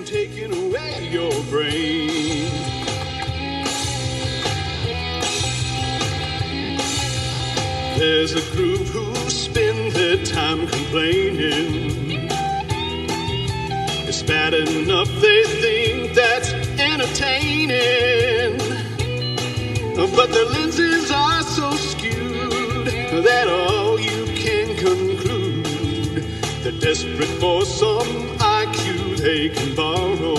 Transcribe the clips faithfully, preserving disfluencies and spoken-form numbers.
taking away your brain. There's a group who spend their time complaining. It's bad enough they think that's entertaining, but their lenses are so skewed that all you can conclude, they're desperate for some I Q they can borrow.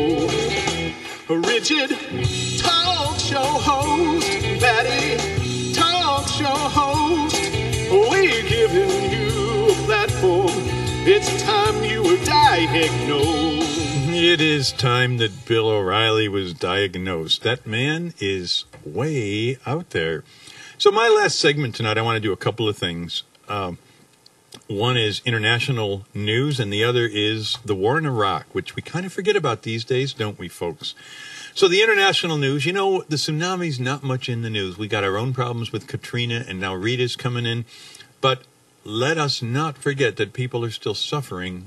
A rigid talk show host, Patty, talk show host, we're giving you a platform. It's time you were diagnosed. It is time that Bill O'Reilly was diagnosed. That man is way out there. So my last segment tonight, I want to do a couple of things. Um, one is international news, and the other is the war in Iraq, which we kind of forget about these days, don't we, folks? So the international news, you know, the tsunami's not much in the news. We got our own problems with Katrina, and now Rita's coming in. But let us not forget that people are still suffering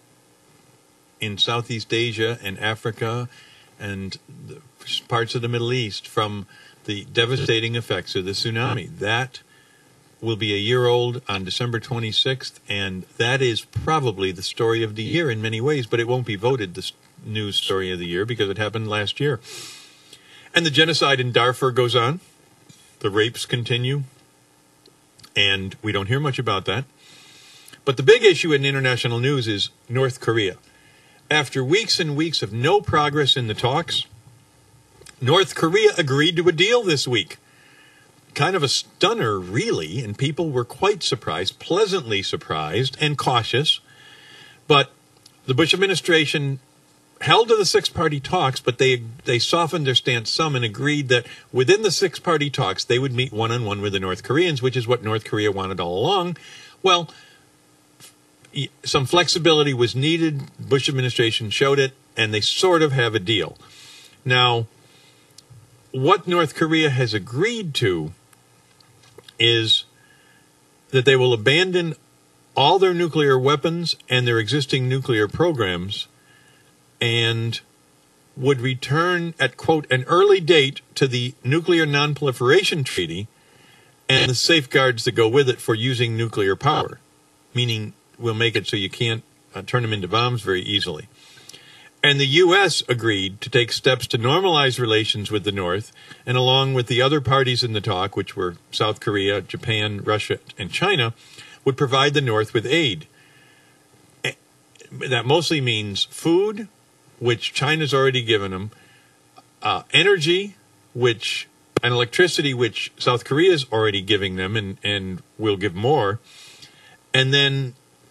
in Southeast Asia and Africa and the parts of the Middle East from the devastating effects of the tsunami. That will be a year old on December twenty-sixth, and that is probably the story of the year in many ways, but it won't be voted the news story of the year because it happened last year. And the genocide in Darfur goes on. The rapes continue, and we don't hear much about that. But the big issue in international news is North Korea. After weeks and weeks of no progress in the talks, North Korea agreed to a deal this week. Kind of a stunner, really, and people were quite surprised, pleasantly surprised, and cautious. But the Bush administration held to the six-party talks, but they they softened their stance some and agreed that within the six-party talks, they would meet one-on-one with the North Koreans, which is what North Korea wanted all along. Well, some flexibility was needed. Bush administration showed it, and they sort of have a deal. Now, what North Korea has agreed to is that they will abandon all their nuclear weapons and their existing nuclear programs and would return at, quote, an early date to the Nuclear Non-Proliferation Treaty and the safeguards that go with it for using nuclear power, meaning we'll make it so you can't uh, turn them into bombs very easily. And the U S agreed to take steps to normalize relations with the North, and along with the other parties in the talk, which were South Korea, Japan, Russia, and China, would provide the North with aid. That mostly means food, which China's already given them, uh, energy, which and electricity, which South Korea's already giving them and, and will give more, and then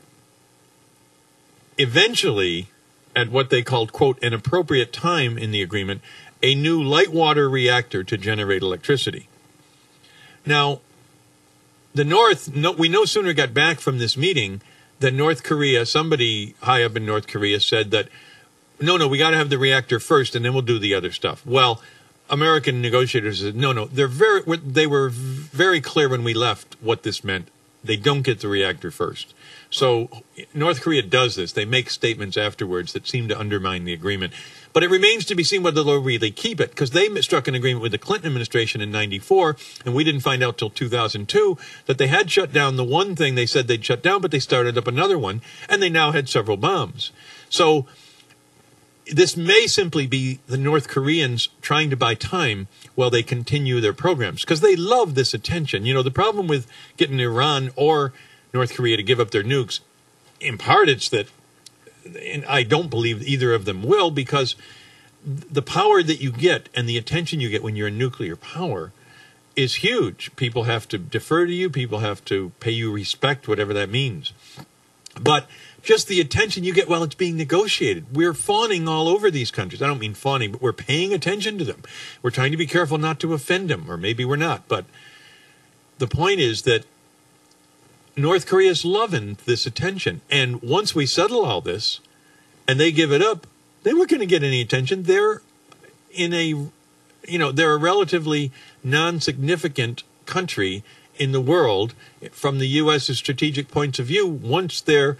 eventually, at what they called, quote, an appropriate time in the agreement, a new light water reactor to generate electricity. Now, the North, no, we no sooner got back from this meeting than North Korea, somebody high up in North Korea said that, no, no, we got to have the reactor first and then we'll do the other stuff. Well, American negotiators said, no, no, they're very, they were very clear when we left what this meant. They don't get the reactor first. So North Korea does this. They make statements afterwards that seem to undermine the agreement. But it remains to be seen whether they'll really keep it, because they struck an agreement with the Clinton administration in ninety-four, and we didn't find out till two thousand two that they had shut down the one thing they said they'd shut down, but they started up another one, and they now had several bombs. So this may simply be the North Koreans trying to buy time while they continue their programs, because they love this attention. You know, the problem with getting Iran or North Korea to give up their nukes, in part it's that, and I don't believe either of them will, because the power that you get and the attention you get when you're in nuclear power is huge. People have to defer to you. People have to pay you respect, whatever that means. But just the attention you get while it's being negotiated. We're fawning all over these countries. I don't mean fawning, but we're paying attention to them. We're trying to be careful not to offend them, or maybe we're not. But the point is that North Korea's loving this attention. And once we settle all this and they give it up, they weren't going to get any attention. They're in a, you know, they're a relatively non-significant country in the world from the U S's strategic points of view once they're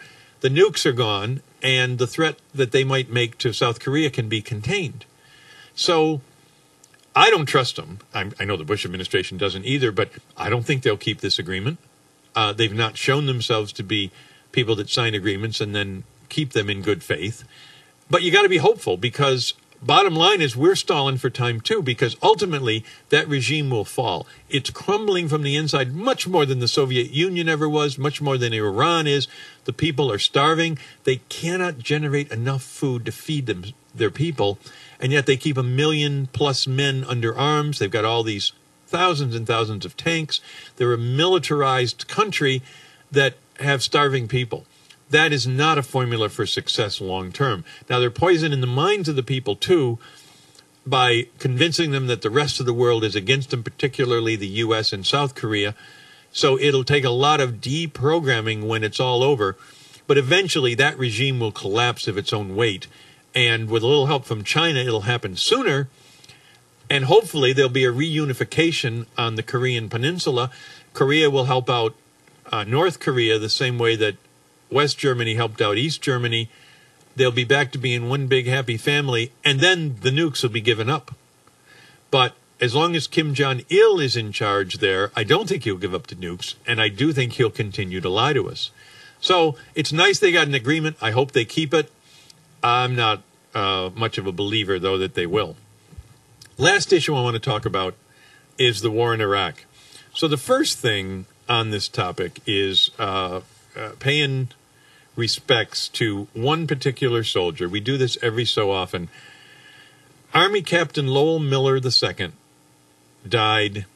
the nukes are gone, and the threat that they might make to South Korea can be contained. So I don't trust them. I'm, I know the Bush administration doesn't either, but I don't think they'll keep this agreement. Uh, they've not shown themselves to be people that sign agreements and then keep them in good faith. But you got to be hopeful, because bottom line is we're stalling for time too, because ultimately that regime will fall. It's crumbling from the inside much more than the Soviet Union ever was, much more than Iran is. The people are starving. They cannot generate enough food to feed them, their people, and yet they keep a million plus men under arms. They've got all these thousands and thousands of tanks. They're a militarized country that have starving people. That is not a formula for success long term. Now, they're poisoning the minds of the people, too, by convincing them that the rest of the world is against them, particularly the U S and South Korea. So it'll take a lot of deprogramming when it's all over. But eventually, that regime will collapse of its own weight. And with a little help from China, it'll happen sooner. And hopefully, there'll be a reunification on the Korean peninsula. Korea will help out uh, North Korea the same way that West Germany helped out East Germany. They'll be back to being one big happy family, and then the nukes will be given up. But as long as Kim Jong-il is in charge there, I don't think he'll give up the nukes, and I do think he'll continue to lie to us. So it's nice they got an agreement. I hope they keep it. I'm not uh, much of a believer, though, that they will. Last issue I want to talk about is the war in Iraq. So the first thing on this topic is uh, uh, paying respects to one particular soldier. We do this every so often. Army Captain Lowell Miller the Second died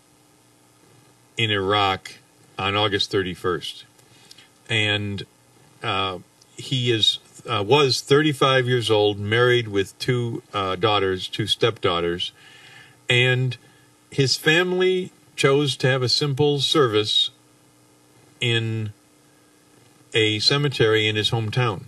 in Iraq on August thirty-first. And uh, he is uh, was thirty-five years old, married with two uh, daughters, two stepdaughters. And his family chose to have a simple service in a cemetery in his hometown.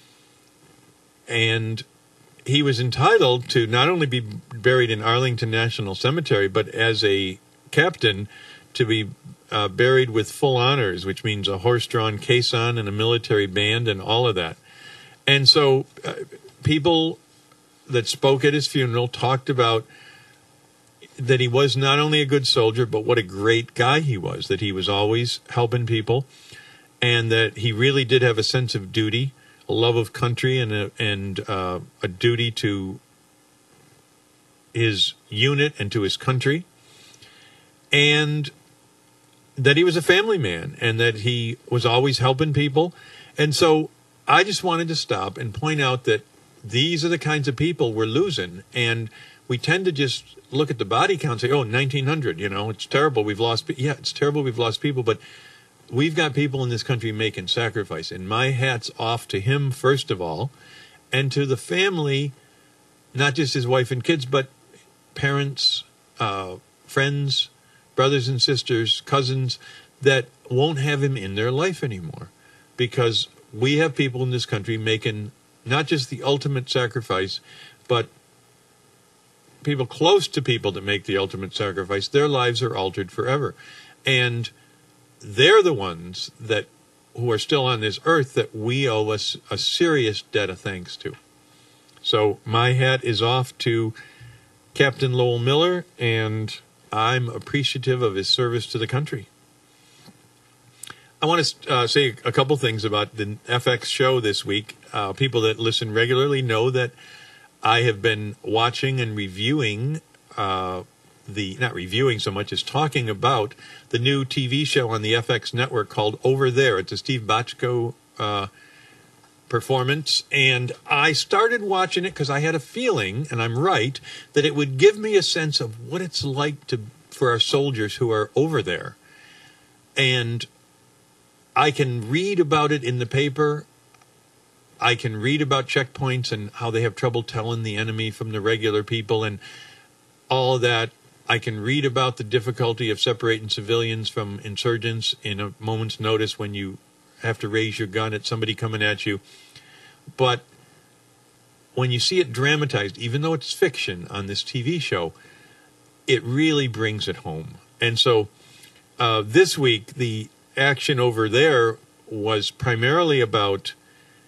And he was entitled to not only be buried in Arlington National Cemetery, but as a captain to be uh, buried with full honors, which means a horse-drawn caisson and a military band and all of that. And so uh, people that spoke at his funeral talked about that he was not only a good soldier, but what a great guy he was, that he was always helping people, and that he really did have a sense of duty, a love of country, and a, and uh, a duty to his unit and to his country, and that he was a family man, and that he was always helping people. And so I just wanted to stop and point out that these are the kinds of people we're losing, and we tend to just look at the body count and say, oh, nineteen hundred, you know, it's terrible, we've lost people. Yeah, it's terrible, we've lost people, but we've got people in this country making sacrifice, and my hat's off to him, first of all, and to the family, not just his wife and kids, but parents, uh, friends, brothers and sisters, cousins, that won't have him in their life anymore, because we have people in this country making not just the ultimate sacrifice, but people close to people that make the ultimate sacrifice, their lives are altered forever. And they're the ones that who are still on this earth that we owe us a serious debt of thanks to. So my hat is off to Captain Lowell Miller, and I'm appreciative of his service to the country. I want to uh, say a couple things about the F X show this week. Uh, people that listen regularly know that I have been watching and reviewing uh, the, not reviewing so much as talking about the new T V show on the F X network called Over There. It's a Steve Bochco uh, performance, and I started watching it because I had a feeling, and I'm right, that it would give me a sense of what it's like to for our soldiers who are over there. And I can read about it in the paper. I can read about checkpoints and how they have trouble telling the enemy from the regular people and all of that. I can read about the difficulty of separating civilians from insurgents in a moment's notice when you have to raise your gun at somebody coming at you. But when you see it dramatized, even though it's fiction on this T V show, it really brings it home. And so uh, this week, the action over there was primarily about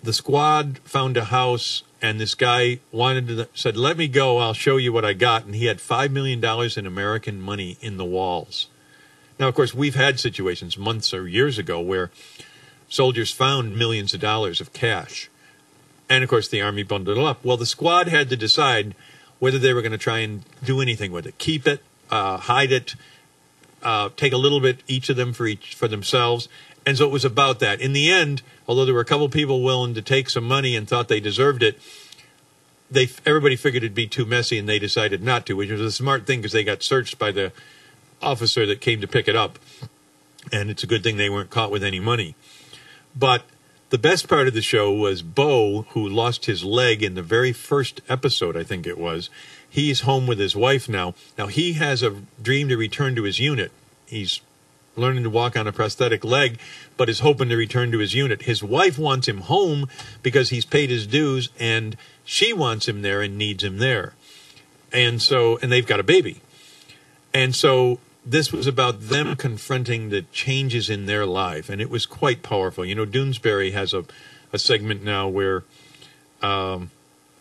the squad found a house, and this guy wanted to said, "Let me go. I'll show you what I got." And he had five million dollars in American money in the walls. Now, of course, we've had situations months or years ago where soldiers found millions of dollars of cash. And, of course, the Army bundled it up. Well, the squad had to decide whether they were going to try and do anything with it. Keep it, uh, hide it, uh, take a little bit, each of them for each for themselves. And so it was about that. In the end, although there were a couple of people willing to take some money and thought they deserved it, they everybody figured it'd be too messy, and they decided not to, which was a smart thing because they got searched by the officer that came to pick it up. And it's a good thing they weren't caught with any money. But the best part of the show was Bo, who lost his leg in the very first episode, I think it was. He's home with his wife now. Now, he has a dream to return to his unit. He's learning to walk on a prosthetic leg, but is hoping to return to his unit. His wife wants him home because he's paid his dues, and she wants him there and needs him there. And so, and they've got a baby. And so this was about them confronting the changes in their life, and it was quite powerful. You know, Doonesbury has a, a segment now where um,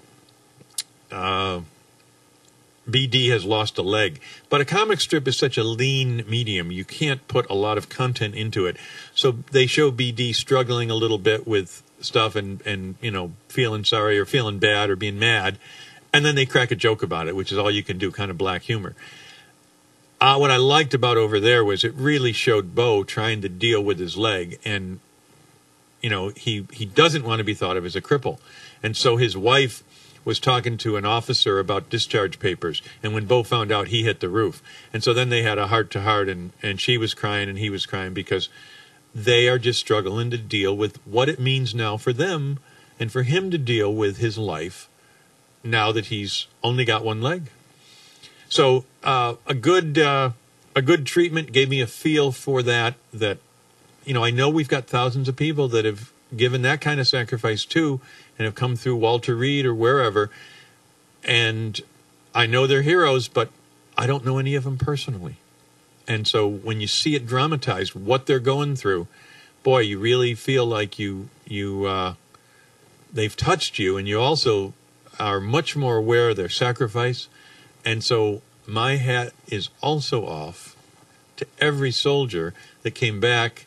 uh, B D has lost a leg. But a comic strip is such a lean medium, you can't put a lot of content into it. So they show B D struggling a little bit with stuff and, and you know, feeling sorry or feeling bad or being mad, and then they crack a joke about it, which is all you can do, kind of black humor. Uh, what I liked about over there was it really showed Bo trying to deal with his leg, and, you know, he, he doesn't want to be thought of as a cripple. And so his wife was talking to an officer about discharge papers, and when Bo found out, he hit the roof. And so then they had a heart-to-heart, and, and she was crying and he was crying because they are just struggling to deal with what it means now for them and for him to deal with his life now that he's only got one leg. So uh, a good uh, a good treatment gave me a feel for that, that, you know, I know we've got thousands of people that have given that kind of sacrifice too and have come through Walter Reed or wherever, and I know they're heroes, but I don't know any of them personally. And so when you see it dramatized, what they're going through, boy, you really feel like you you uh, they've touched you, and you also are much more aware of their sacrifice. And so my hat is also off to every soldier that came back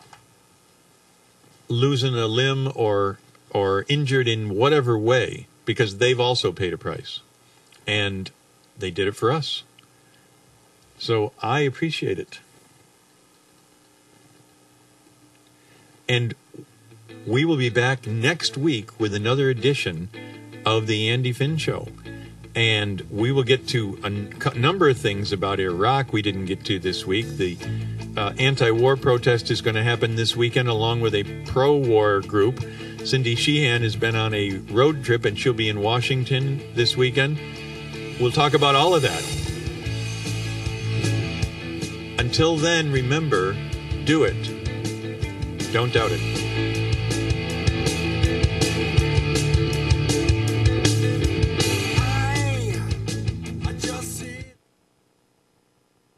losing a limb or or injured in whatever way, because they've also paid a price. And they did it for us. So I appreciate it. And we will be back next week with another edition of the Andy Finn Show. And we will get to a n- number of things about Iraq we didn't get to this week. The uh, anti-war protest is going to happen this weekend along with a pro-war group. Cindy Sheehan has been on a road trip, and she'll be in Washington this weekend. We'll talk about all of that. Until then, remember, do it. Don't doubt it.